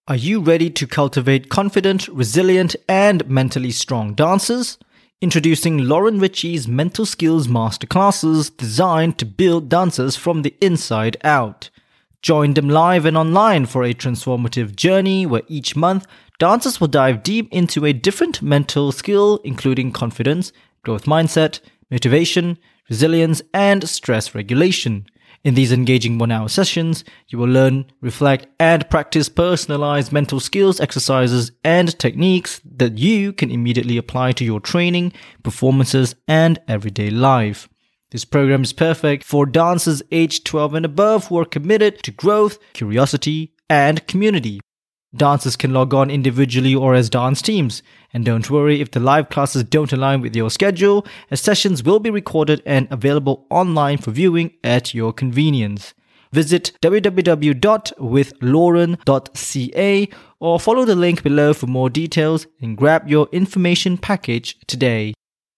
Are you ready to cultivate confident, resilient, and mentally strong dancers? Introducing Lauren Ritchie's Mental Skills Masterclasses designed to build dancers from the inside out. Join them live and online for a transformative journey where each month, dancers will dive deep into a different mental skill, including confidence, growth mindset, motivation, resilience, and stress regulation. In these engaging 1-hour sessions, you will learn, reflect, and practice personalized mental skills, exercises, and techniques that you can immediately apply to your training, performances, and everyday life. This program is perfect for dancers aged 12 and above who are committed to growth, curiosity, and community. Dancers can log on individually or as dance teams. And don't worry if the live classes don't align with your schedule, as sessions will be recorded and available online for viewing at your convenience. Visit www.withlauren.ca or follow the link below for more details and grab your information package today.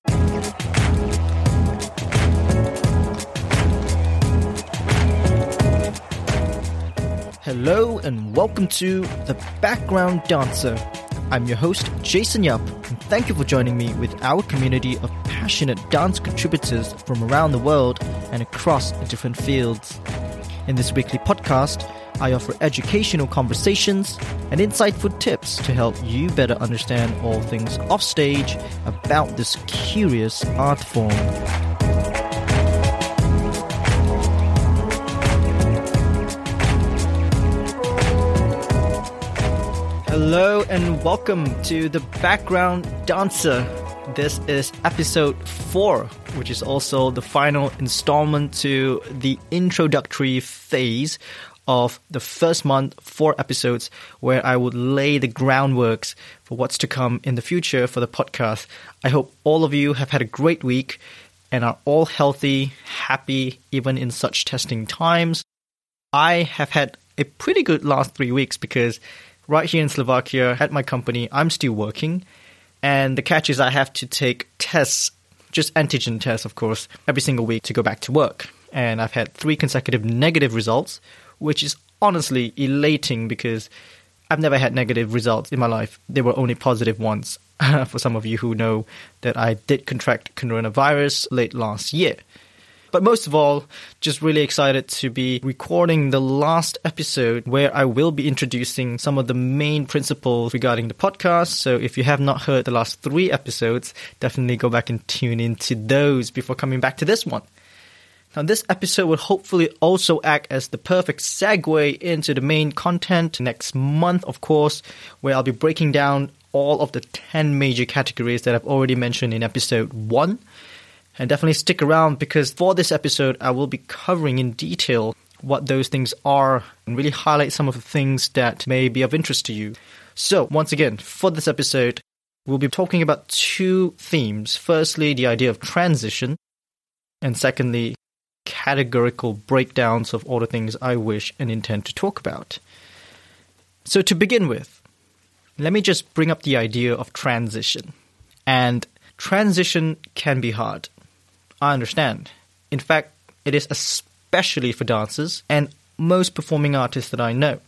Hello and welcome to The Background Dancer. I'm your host, Jason Yup, and thank you for joining me with our community of passionate dance contributors from around the world and across different fields. In this weekly podcast, I offer educational conversations and insightful tips to help you better understand all things offstage about this curious art form. Hello and welcome to The Background Dancer. This is episode 4, which is also the final installment to the introductory phase of the first month, 4 episodes, where I would lay the groundworks for what's to come in the future for the podcast. I hope all of you have had a great week and are all healthy, happy, even in such testing times. I have had a pretty good last 3 weeks because right here in Slovakia, at my company, I'm still working. And the catch is I have to take tests, just antigen tests, of course, every single week to go back to work. And I've had 3 consecutive negative results, which is honestly elating because I've never had negative results in my life. They were only positive ones, for some of you who know that I did contract coronavirus late last year. But most of all, just really excited to be recording the last episode where I will be introducing some of the main principles regarding the podcast. So if you have not heard the last 3 episodes, definitely go back and tune into those before coming back to this one. Now, this episode will hopefully also act as the perfect segue into the main content next month, of course, where I'll be breaking down all of the 10 major categories that I've already mentioned in episode 1. And definitely stick around because for this episode, I will be covering in detail what those things are and really highlight some of the things that may be of interest to you. So once again, for this episode, we'll be talking about 2 themes. Firstly, the idea of transition. And secondly, categorical breakdowns of all the things I wish and intend to talk about. So to begin with, let me just bring up the idea of transition. And transition can be hard. I understand. In fact, it is especially for dancers and most performing artists that I know.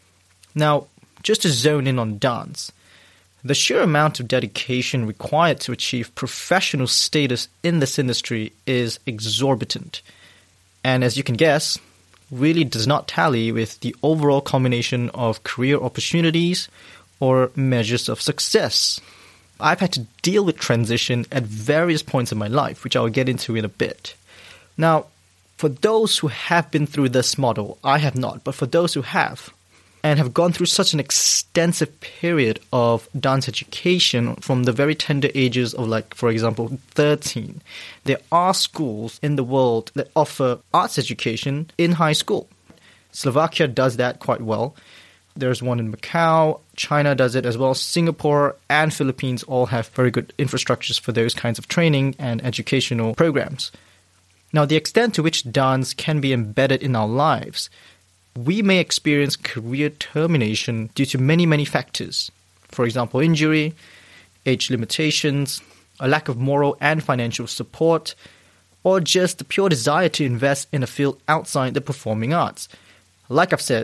Now, just to zone in on dance, the sheer amount of dedication required to achieve professional status in this industry is exorbitant. And as you can guess, really does not tally with the overall combination of career opportunities or measures of success. I've had to deal with transition at various points in my life, which I'll get into in a bit. Now, for those who have been through this model, I have not, but for those who have, and have gone through such an extensive period of dance education from the very tender ages of, like, for example, 13, there are schools in the world that offer arts education in high school. Slovakia does that quite well. There's one in Macau, China does it as well, Singapore and Philippines all have very good infrastructures for those kinds of training and educational programs. Now, the extent to which dance can be embedded in our lives, we may experience career termination due to many, many factors. For example, injury, age limitations, a lack of moral and financial support, or just the pure desire to invest in a field outside the performing arts. Like I've said,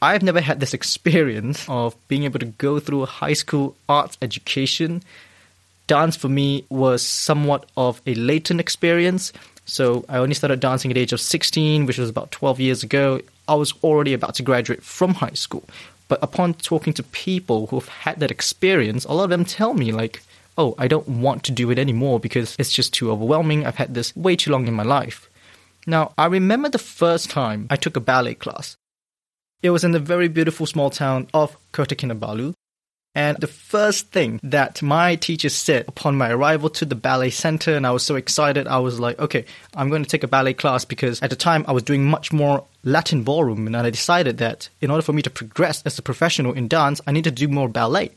I've never had this experience of being able to go through a high school arts education. Dance for me was somewhat of a latent experience. So I only started dancing at the age of 16, which was about 12 years ago. I was already about to graduate from high school. But upon talking to people who've had that experience, a lot of them tell me like, oh, I don't want to do it anymore because it's just too overwhelming. I've had this way too long in my life. Now, I remember the first time I took a ballet class. It was in the very beautiful small town of Kota Kinabalu. And the first thing that my teacher said upon my arrival to the ballet center, and I was so excited, I was like, okay, I'm going to take a ballet class because at the time I was doing much more Latin ballroom, and I decided that in order for me to progress as a professional in dance, I need to do more ballet.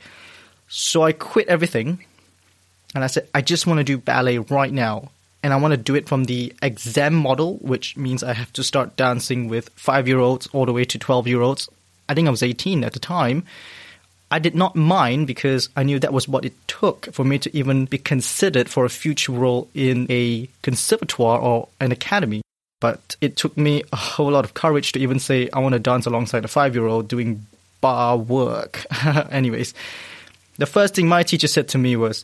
So I quit everything, and I said, I just want to do ballet right now. And I want to do it from the exam model, which means I have to start dancing with 5-year-olds all the way to 12-year-olds. I think I was 18 at the time. I did not mind because I knew that was what it took for me to even be considered for a future role in a conservatoire or an academy. But it took me a whole lot of courage to even say I want to dance alongside a 5-year-old doing bar work. Anyways, the first thing my teacher said to me was,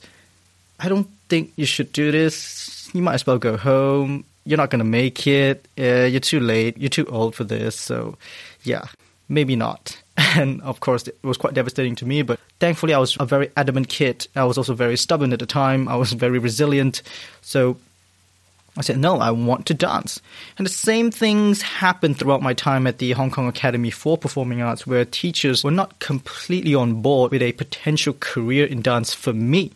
I don't think you should do this. You might as well go home. You're not going to make it. You're too late. You're too old for this. So, yeah, maybe not. And, of course, it was quite devastating to me. But thankfully, I was a very adamant kid. I was also very stubborn at the time. I was very resilient. So I said, no, I want to dance. And the same things happened throughout my time at the Hong Kong Academy for Performing Arts, where teachers were not completely on board with a potential career in dance for me.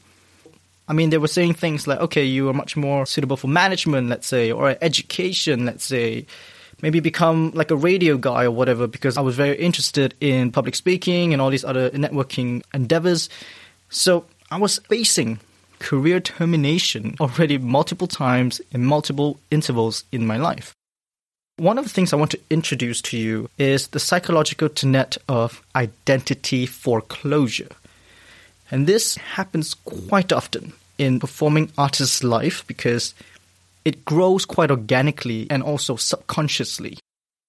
I mean, they were saying things like, okay, you are much more suitable for management, let's say, or education, let's say. Maybe become like a radio guy or whatever, because I was very interested in public speaking and all these other networking endeavors. So I was facing career termination already multiple times in multiple intervals in my life. One of the things I want to introduce to you is the psychological tenet of identity foreclosure. And this happens quite often in performing artists' life because it grows quite organically and also subconsciously.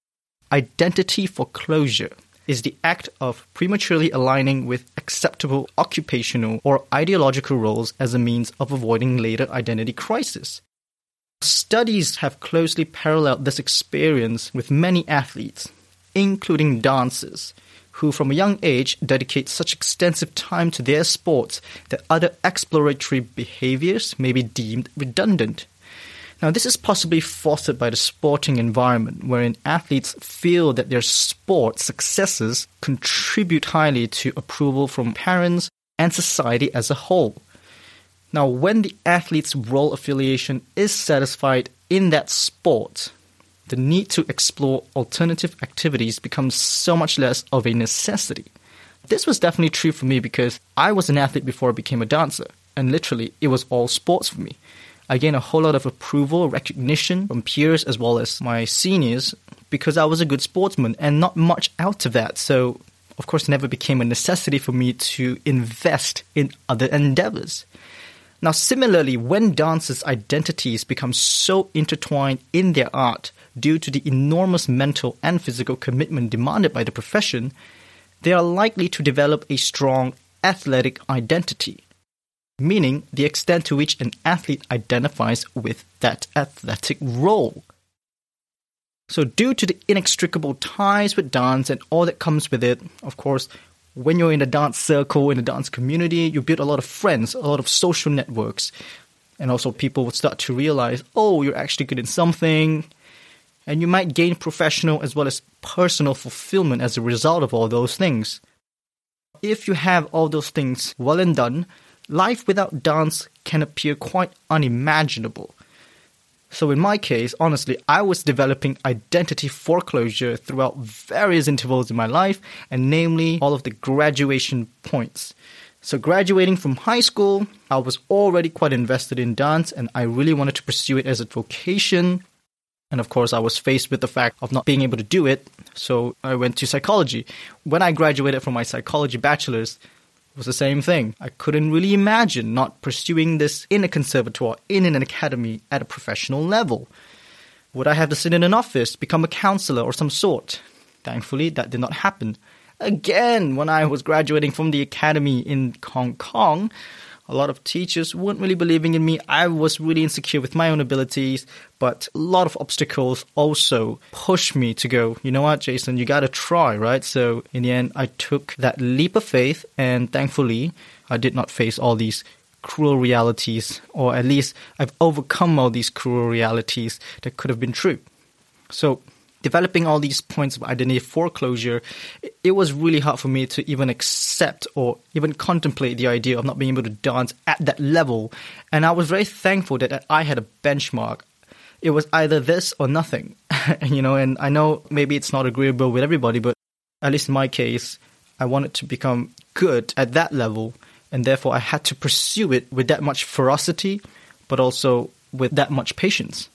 Identity foreclosure is the act of prematurely aligning with acceptable occupational or ideological roles as a means of avoiding later identity crisis. Studies have closely paralleled this experience with many athletes, including dancers, who from a young age dedicate such extensive time to their sports that other exploratory behaviors may be deemed redundant. Now, this is possibly fostered by the sporting environment, wherein athletes feel that their sport successes contribute highly to approval from parents and society as a whole. Now, when the athlete's role affiliation is satisfied in that sport, the need to explore alternative activities becomes so much less of a necessity. This was definitely true for me because I was an athlete before I became a dancer, and literally it was all sports for me. I gained a whole lot of approval, recognition from peers as well as my seniors because I was a good sportsman and not much out of that. So, of course, it never became a necessity for me to invest in other endeavors. Now, similarly, when dancers' identities become so intertwined in their art due to the enormous mental and physical commitment demanded by the profession, they are likely to develop a strong athletic identity, meaning the extent to which an athlete identifies with that athletic role. So due to the inextricable ties with dance and all that comes with it, of course, when you're in a dance circle, in a dance community, you build a lot of friends, a lot of social networks. And also people would start to realize, oh, you're actually good in something. And you might gain professional as well as personal fulfillment as a result of all those things. If you have all those things well and done, life without dance can appear quite unimaginable. So in my case, honestly, I was developing identity foreclosure throughout various intervals in my life, and namely all of the graduation points. So graduating from high school, I was already quite invested in dance, and I really wanted to pursue it as a vocation. And of course, I was faced with the fact of not being able to do it, so I went to psychology. When I graduated from my psychology bachelor's, was the same thing. I couldn't really imagine not pursuing this in a conservatoire, in an academy, at a professional level. Would I have to sit in an office, become a counselor or some sort? Thankfully, that did not happen. Again, when I was graduating from the academy in Hong Kong, a lot of teachers weren't really believing in me. I was really insecure with my own abilities, but a lot of obstacles also pushed me to go, you know what, Jason, you got to try, right? So in the end, I took that leap of faith, and thankfully, I did not face all these cruel realities, or at least I've overcome all these cruel realities that could have been true. So developing all these points of identity foreclosure, it was really hard for me to even accept or even contemplate the idea of not being able to dance at that level. And I was very thankful that I had a benchmark. It was either this or nothing, and I know maybe it's not agreeable with everybody, but at least in my case, I wanted to become good at that level. And therefore, I had to pursue it with that much ferocity, but also with that much patience.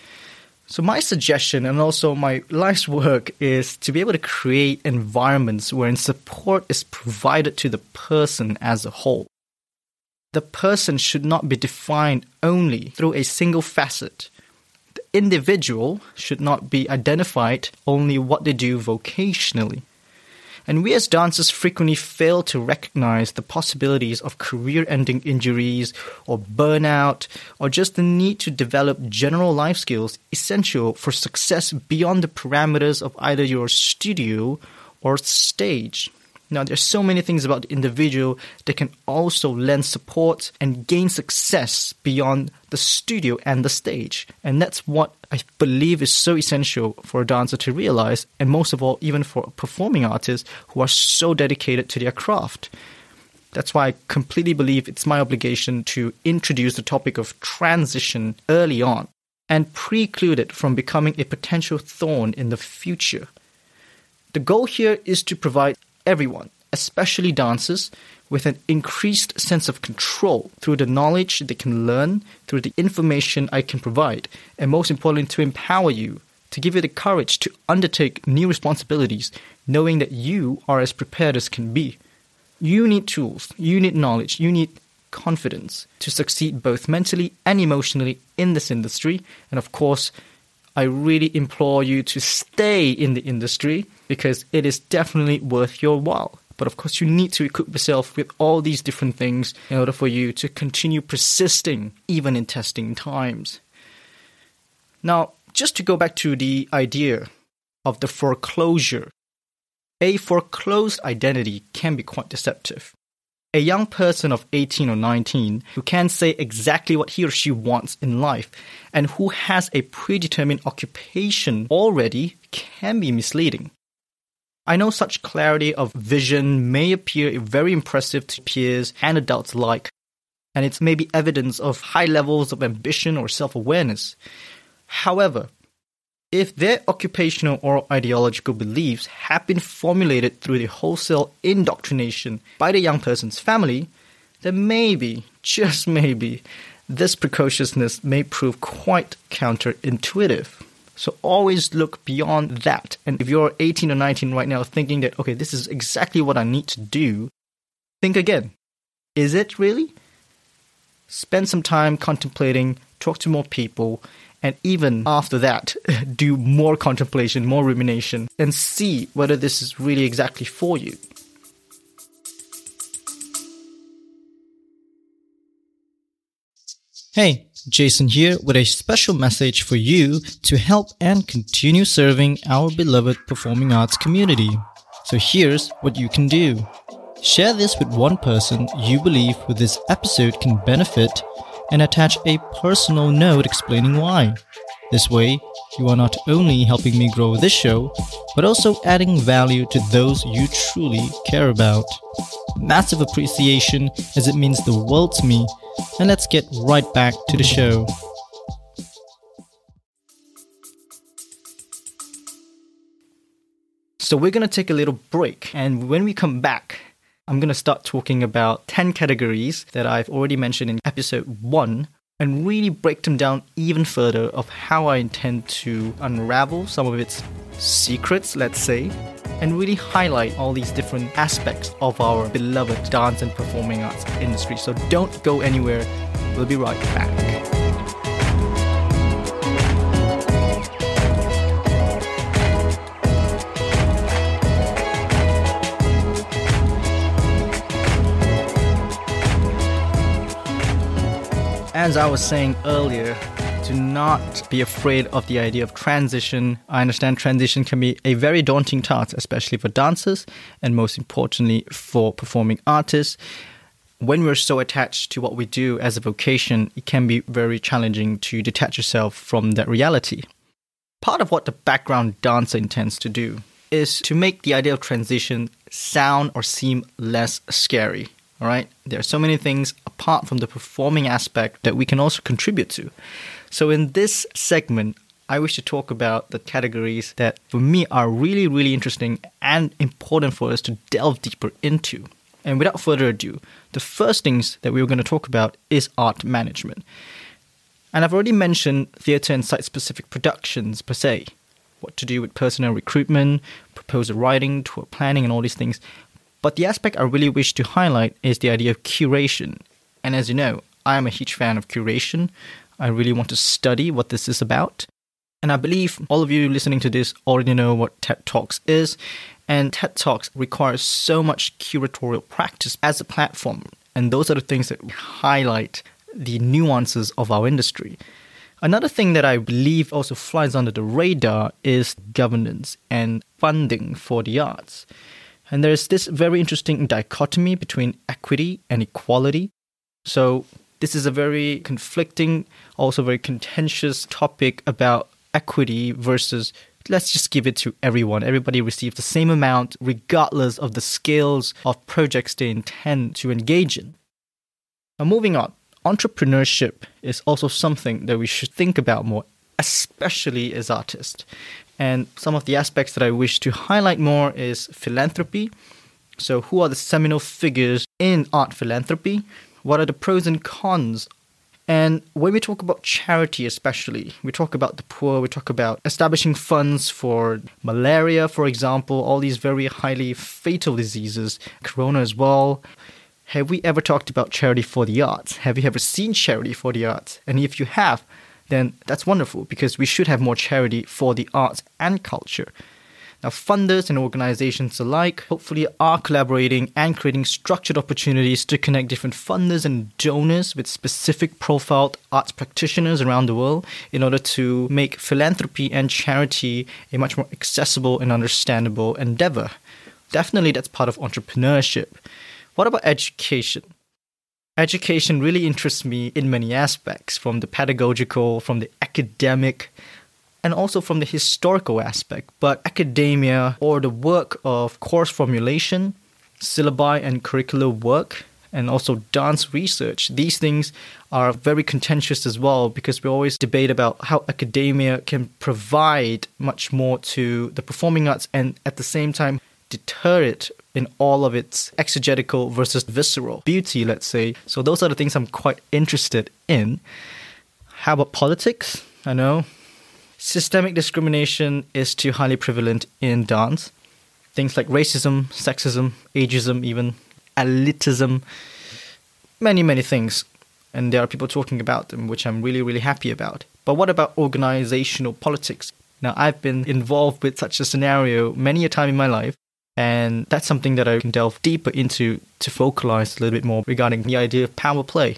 So my suggestion and also my life's work is to be able to create environments wherein support is provided to the person as a whole. The person should not be defined only through a single facet. The individual should not be identified only what they do vocationally. And we as dancers frequently fail to recognize the possibilities of career-ending injuries or burnout or just the need to develop general life skills essential for success beyond the parameters of either your studio or stage. Now, there's so many things about the individual that can also lend support and gain success beyond the studio and the stage. And that's what I believe is so essential for a dancer to realize, and most of all, even for performing artists who are so dedicated to their craft. That's why I completely believe it's my obligation to introduce the topic of transition early on and preclude it from becoming a potential thorn in the future. The goal here is to provide everyone, especially dancers, with an increased sense of control through the knowledge they can learn, through the information I can provide, and most importantly, to empower you, to give you the courage to undertake new responsibilities, knowing that you are as prepared as can be. You need tools, you need knowledge, you need confidence to succeed both mentally and emotionally in this industry. And of course, I really implore you to stay in the industry because it is definitely worth your while. But of course, you need to equip yourself with all these different things in order for you to continue persisting even in testing times. Now, just to go back to the idea of the foreclosure, a foreclosed identity can be quite deceptive. A young person of 18 or 19 who can say exactly what he or she wants in life and who has a predetermined occupation already can be misleading. I know such clarity of vision may appear very impressive to peers and adults alike, and it's maybe evidence of high levels of ambition or self-awareness. However, if their occupational or ideological beliefs have been formulated through the wholesale indoctrination by the young person's family, then maybe, just maybe, this precociousness may prove quite counterintuitive. So always look beyond that. And if you're 18 or 19 right now thinking that, okay, this is exactly what I need to do, think again. Is it really? Spend some time contemplating, talk to more people, and even after that, do more contemplation, more rumination, and see whether this is really exactly for you. Hey, Jason here with a special message for you to help and continue serving our beloved performing arts community. So here's what you can do. Share this with one person you believe with this episode can benefit and attach a personal note explaining why. This way, you are not only helping me grow this show, but also adding value to those you truly care about. Massive appreciation as it means the world to me. And let's get right back to the show. So we're going to take a little break, and when we come back, I'm going to start talking about 10 categories that I've already mentioned in episode 1 and really break them down even further of how I intend to unravel some of its secrets, let's say, and really highlight all these different aspects of our beloved dance and performing arts industry. So don't go anywhere. We'll be right back. as I was saying earlier, do not be afraid of the idea of transition. I understand transition can be a very daunting task, especially for dancers and most importantly for performing artists. When we're so attached to what we do as a vocation, it can be very challenging to detach yourself from that reality. Part of what the background dancer intends to do is to make the idea of transition sound or seem less scary. All right? There are so many things apart from the performing aspect that we can also contribute to. So in this segment, I wish to talk about the categories that for me are really, really interesting and important for us to delve deeper into. And without further ado, the first things that we're going to talk about is art management. And I've already mentioned theatre and site-specific productions per se, what to do with personnel recruitment, proposal writing, tour planning, and all these things. But the aspect I really wish to highlight is the idea of curation. And as you know, I am a huge fan of curation. I really want to study what this is about. And I believe all of you listening to this already know what TED Talks is. And TED Talks requires so much curatorial practice as a platform. And those are the things that highlight the nuances of our industry. Another thing that I believe also flies under the radar is governance and funding for the arts. And there's this very interesting dichotomy between equity and equality. So this is a very conflicting, also very contentious topic about equity versus let's just give it to everyone. Everybody receives the same amount regardless of the scales of projects they intend to engage in. Now moving on, entrepreneurship is also something that we should think about more, especially as artists. And some of the aspects that I wish to highlight more is philanthropy. So who are the seminal figures in art philanthropy? What are the pros and cons? And when we talk about charity especially, we talk about the poor, we talk about establishing funds for malaria, for example, all these very highly fatal diseases, corona as well. Have we ever talked about charity for the arts? Have you ever seen charity for the arts? And if you have, then that's wonderful because we should have more charity for the arts and culture. Now, funders and organizations alike hopefully are collaborating and creating structured opportunities to connect different funders and donors with specific profiled arts practitioners around the world in order to make philanthropy and charity a much more accessible and understandable endeavor. Definitely that's part of entrepreneurship. What about education? Education really interests me in many aspects, from the pedagogical, from the academic, and also from the historical aspect. But academia or the work of course formulation, syllabi and curricular work, and also dance research, these things are very contentious as well because we always debate about how academia can provide much more to the performing arts and at the same time deter it in all of its exegetical versus visceral beauty, let's say. So those are the things I'm quite interested in. How about politics? I know systemic discrimination is too highly prevalent in dance. Things like racism, sexism, ageism, even elitism, many, many things. And there are people talking about them, which I'm really, really happy about. But what about organizational politics? Now, I've been involved with such a scenario many a time in my life. And that's something that I can delve deeper into to focalize a little bit more regarding the idea of power play.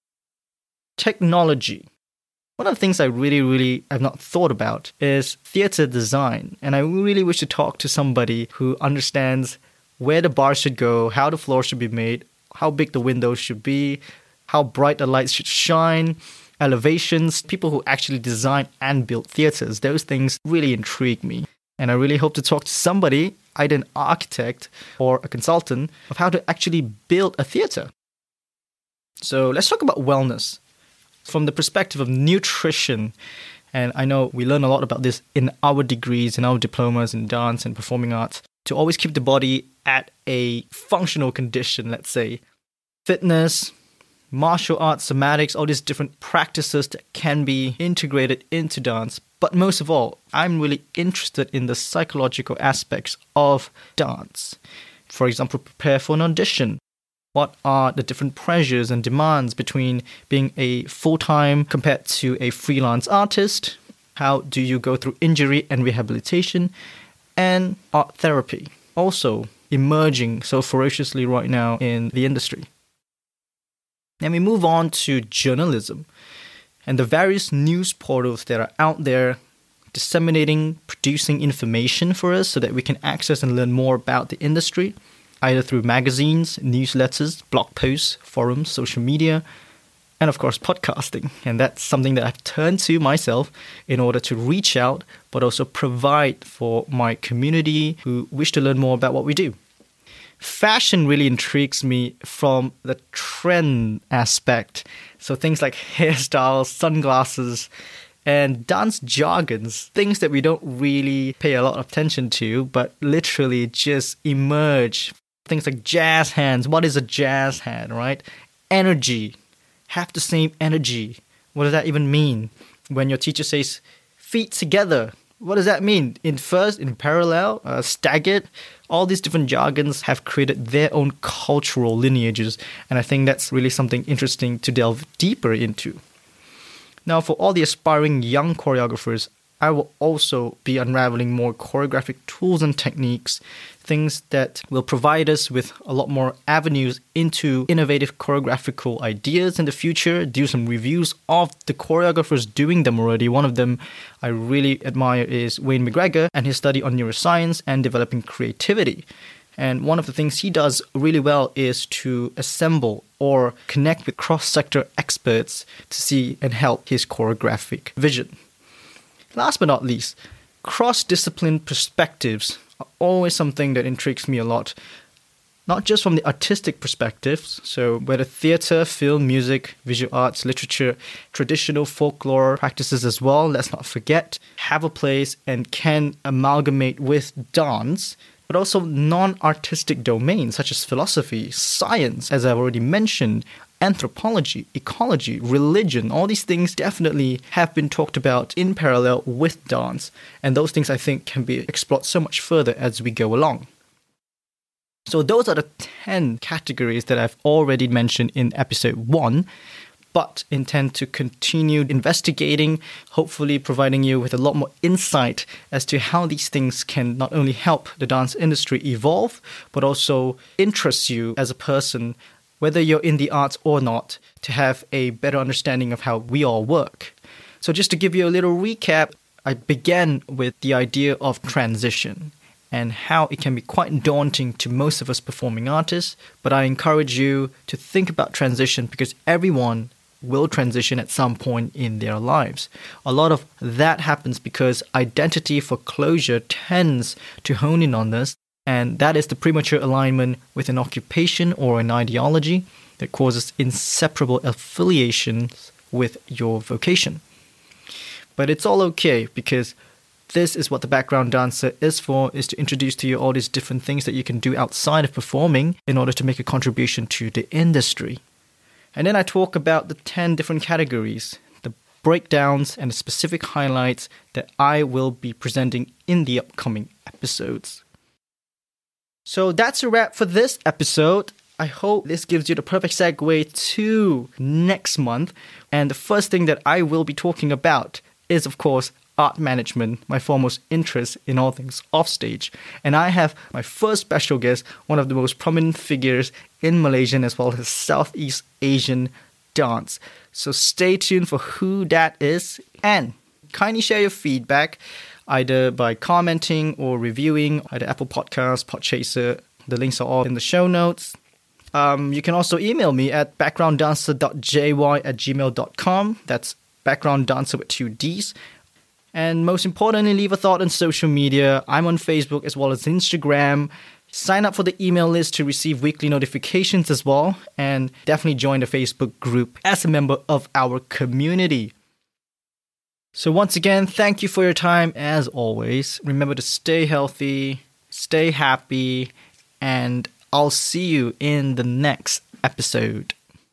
Technology. One of the things I really have not thought about is theatre design. And I really wish to talk to somebody who understands where the bar should go, how the floor should be made, how big the windows should be, how bright the lights should shine, elevations, people who actually design and build theatres. Those things really intrigue me. And I really hope to talk to somebody, either an architect or a consultant, of how to actually build a theatre. So let's talk about wellness from the perspective of nutrition. And I know we learn a lot about this in our degrees, in our diplomas in dance and performing arts, to always keep the body at a functional condition, let's say. Fitness, martial arts, somatics, all these different practices that can be integrated into dance. But most of all, I'm really interested in the psychological aspects of dance. For example, prepare for an audition. What are the different pressures and demands between being a full-time compared to a freelance artist? How do you go through injury and rehabilitation? And art therapy, also emerging so ferociously right now in the industry. Then we move on to journalism and the various news portals that are out there disseminating, producing information for us so that we can access and learn more about the industry, either through magazines, newsletters, blog posts, forums, social media, and of course podcasting. And that's something that I've turned to myself in order to reach out, but also provide for my community who wish to learn more about what we do. Fashion really intrigues me from the trend aspect. So things like hairstyles, sunglasses, and dance jargons, things that we don't really pay a lot of attention to, but literally just emerge. Things like jazz hands. What is a jazz hand, right? Energy. Have the same energy. What does that even mean? When your teacher says, feet together, what does that mean? In first, in parallel, staggered? All these different jargons have created their own cultural lineages, and I think that's really something interesting to delve deeper into. Now, for all the aspiring young choreographers, I will also be unraveling more choreographic tools and techniques, things that will provide us with a lot more avenues into innovative choreographical ideas in the future, do some reviews of the choreographers doing them already. One of them I really admire is Wayne McGregor and his study on neuroscience and developing creativity. And one of the things he does really well is to assemble or connect with cross-sector experts to see and help his choreographic vision. Last but not least, cross-discipline perspectives are always something that intrigues me a lot. Not just from the artistic perspectives, so whether theatre, film, music, visual arts, literature, traditional folklore practices as well, let's not forget, have a place and can amalgamate with dance, but also non-artistic domains such as philosophy, science, as I've already mentioned, anthropology, ecology, religion, all these things definitely have been talked about in parallel with dance. And those things I think can be explored so much further as we go along. So those are the 10 categories that I've already mentioned in episode 1, but intend to continue investigating, hopefully providing you with a lot more insight as to how these things can not only help the dance industry evolve, but also interest you as a person, whether you're in the arts or not, to have a better understanding of how we all work. So just to give you a little recap, I began with the idea of transition and how it can be quite daunting to most of us performing artists, but I encourage you to think about transition because everyone will transition at some point in their lives. A lot of that happens because identity for closure tends to hone in on this, and that is the premature alignment with an occupation or an ideology that causes inseparable affiliations with your vocation. But it's all okay because this is what the background dancer is for, is to introduce to you all these different things that you can do outside of performing in order to make a contribution to the industry. And then I talk about the 10 different categories, the breakdowns and the specific highlights that I will be presenting in the upcoming episodes. So that's a wrap for this episode. I hope this gives you the perfect segue to next month. And the first thing that I will be talking about is, of course, art management, my foremost interest in all things offstage. And I have my first special guest, one of the most prominent figures in Malaysian as well as Southeast Asian dance. So stay tuned for who that is, and kindly share your feedback either by commenting or reviewing either Apple Podcasts, Podchaser. The links are all in the show notes. You can also email me at backgrounddancer.jy@gmail.com. That's backgrounddancer with 2 Ds. And most importantly, leave a thought on social media. I'm on Facebook as well as Instagram. Sign up for the email list to receive weekly notifications as well. And definitely join the Facebook group as a member of our community. So once again, thank you for your time as always. Remember to stay healthy, stay happy, and I'll see you in the next episode.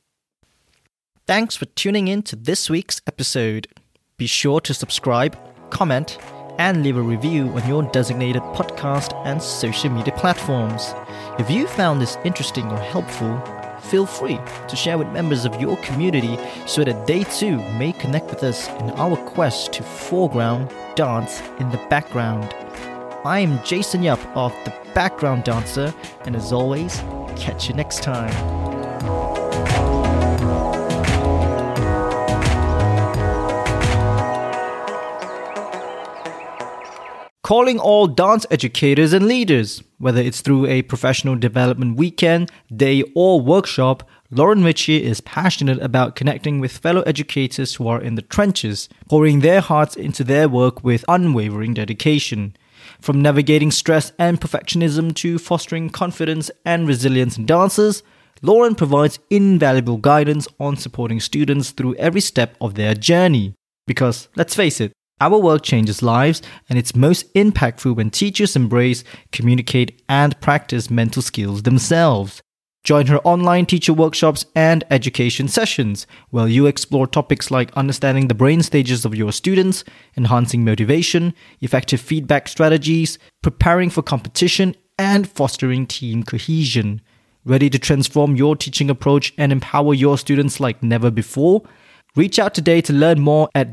Thanks for tuning in to this week's episode. Be sure to subscribe, comment, and leave a review on your designated podcast and social media platforms. If you found this interesting or helpful, feel free to share with members of your community so that they too may connect with us in our quest to foreground dance in the background. I am Jason Yap of The Background Dancer, and as always, catch you next time. calling all dance educators and leaders. Whether it's through a professional development weekend, day, or workshop, Lauren Ritchie is passionate about connecting with fellow educators who are in the trenches, pouring their hearts into their work with unwavering dedication. From navigating stress and perfectionism to fostering confidence and resilience in dancers, Lauren provides invaluable guidance on supporting students through every step of their journey. Because, let's face it, our work changes lives, and it's most impactful when teachers embrace, communicate, and practice mental skills themselves. Join her online teacher workshops and education sessions, where you explore topics like understanding the brain stages of your students, enhancing motivation, effective feedback strategies, preparing for competition, and fostering team cohesion. Ready to transform your teaching approach and empower your students like never before? Reach out today to learn more at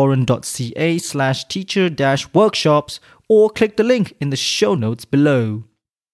www.withlauren.ca/teacher-workshops or click the link in the show notes below.